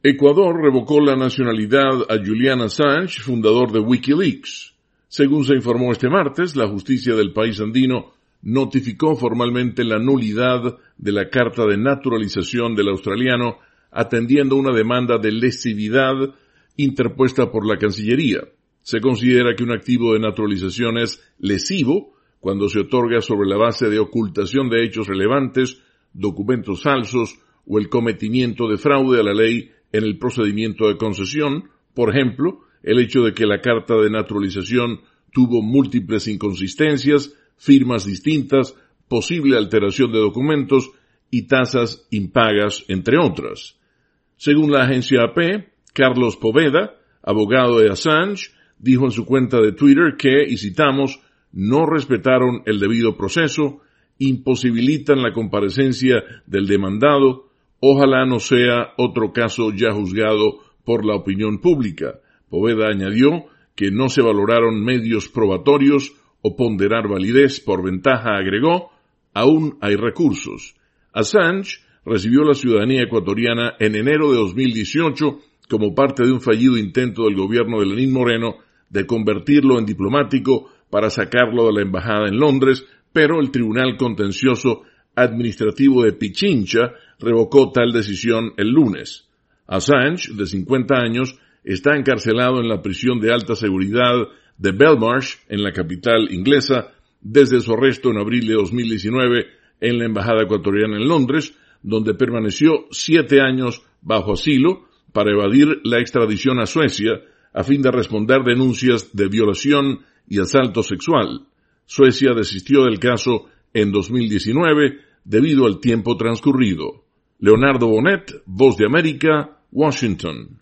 Ecuador revocó la nacionalidad a Julian Assange, fundador de Wikileaks. Según se informó este martes, la justicia del país andino notificó formalmente la nulidad de la carta de naturalización del australiano, atendiendo una demanda de lesividad interpuesta por la Cancillería. Se considera que un activo de naturalización es lesivo cuando se otorga sobre la base de ocultación de hechos relevantes, documentos falsos o el cometimiento de fraude a la ley en el procedimiento de concesión. Por ejemplo, el hecho de que la carta de naturalización tuvo múltiples inconsistencias, firmas distintas, posible alteración de documentos y tasas impagas, entre otras. Según la agencia AP, Carlos Poveda, abogado de Assange, dijo en su cuenta de Twitter que, y citamos, no respetaron el debido proceso, imposibilitan la comparecencia del demandado, ojalá no sea otro caso ya juzgado por la opinión pública. Poveda añadió que no se valoraron medios probatorios o ponderar validez. Por ventaja, agregó, aún hay recursos. Assange recibió la ciudadanía ecuatoriana en enero de 2018 como parte de un fallido intento del gobierno de Lenín Moreno de convertirlo en diplomático para sacarlo de la embajada en Londres, pero el Tribunal Contencioso Administrativo de Pichincha revocó tal decisión el lunes. Assange, de 50 años, está encarcelado en la prisión de alta seguridad de Belmarsh, en la capital inglesa, desde su arresto en abril de 2019 en la embajada ecuatoriana en Londres, donde permaneció 7 años bajo asilo para evadir la extradición a Suecia, a fin de responder denuncias de violación y asalto sexual. Suecia desistió del caso en 2019 debido al tiempo transcurrido. Leonardo Bonet, Voz de América, Washington.